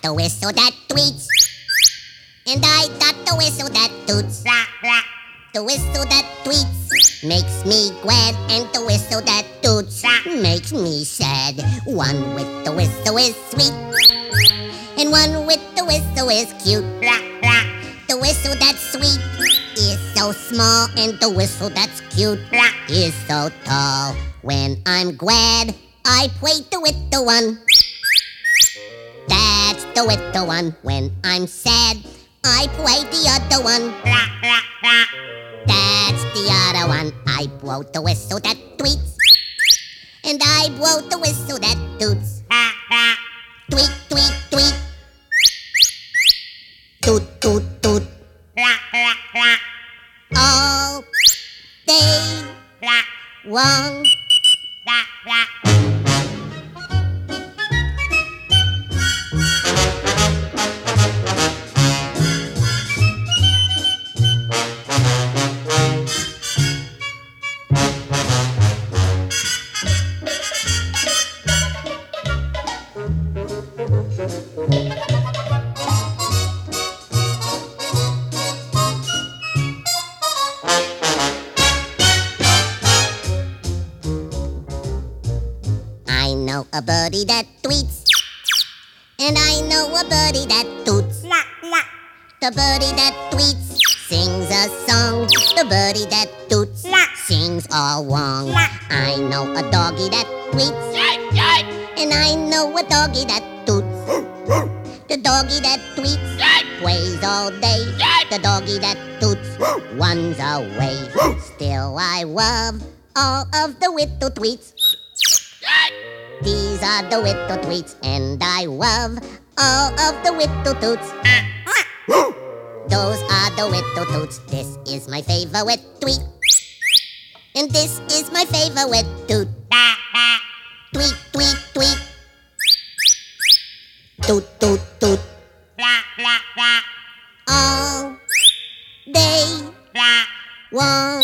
the whistle that tweets, and I got the whistle that toots. The whistle that tweets makes me glad, and the whistle that toots makes me sad. One with the whistle is sweet, and one with the whistle is cute. The whistle that's sweet is so small, and the whistle that's cute is so tall. When I'm glad, I play the with the one. That's the with the one. When I'm sad, I play the other one. That's the other one. I blow the whistle that tweets, and I blow the whistle that toots. Tweet, tweet, tweet. Toot, toot, toot. All day long. I know a birdie that tweets, and I know a birdie that toots. The birdie that tweets sings a song. The birdie that toots sings all wrong. I know a doggy that tweets, and I know a doggy that toots. The doggy that tweets plays all day. The doggy that toots runs away. Still I love all of the little tweets. These are the little tweets, and I love all of the little toots. Those are the little toots. This is my favorite tweet, and this is my favorite toot. Tweet, tweet, tweet. Toot, toot, toot. All day long.